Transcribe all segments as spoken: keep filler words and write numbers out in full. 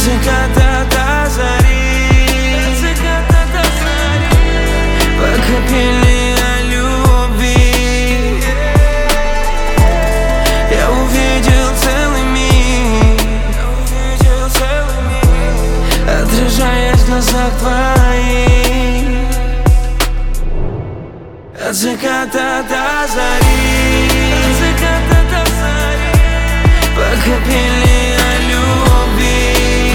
заката до зари, от заката до зари, пока пели о любви. Я увидел целый мир, я увидел целый мир, отражаясь в глазах твоих. От заката до зари, от заката до зари, пока пели о любви.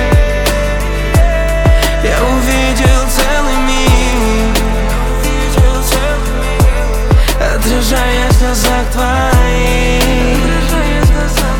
Я увидел целый мир, увидел целый мир, отражаясь в глазах твоих, отражаясь в глазах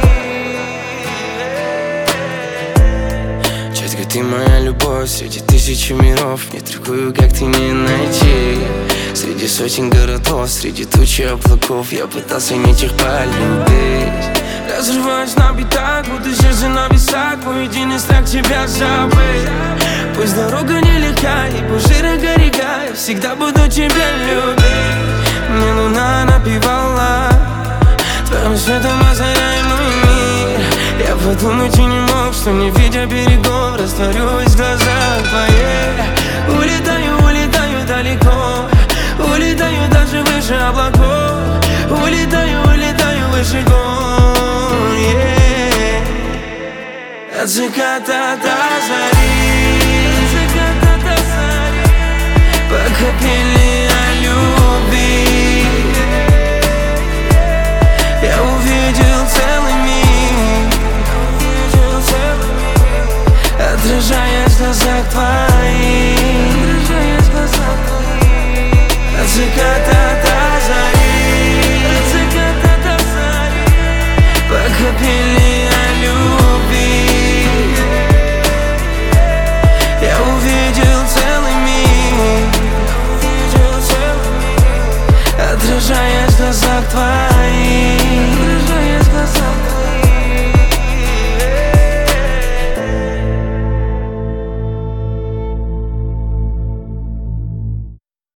твоих. Четко ты моя любовь, среди тысячи миров нет другую, как ты, не найти. Среди сотен городов, среди тучи облаков я пытался не их полюбить. Разрываюсь на битах, будто сердце на весах, мой единый страх тебя забыть. Пусть дорога нелегка и пусть широка река, я всегда буду тебя любить. Мне луна напевала, твоим светом озаряй мой мир. Я подумать и не мог, что не видя берегов, растворюсь в глазах твоих. Улетаю, улетаю далеко, улетаю даже выше облаков, улетаю, улетаю выше гор, yeah. От заката до зари, от заката до зари, пока пели о любви. Я увидел целый мир, увидел целый мир, отражаясь в глазах твоих, отражаясь в глазах твоих. От заката до зари, от заката до зари, пока пели о любви. Я увидел целый мир, увидел целый мир, отражаясь в глазах твоих.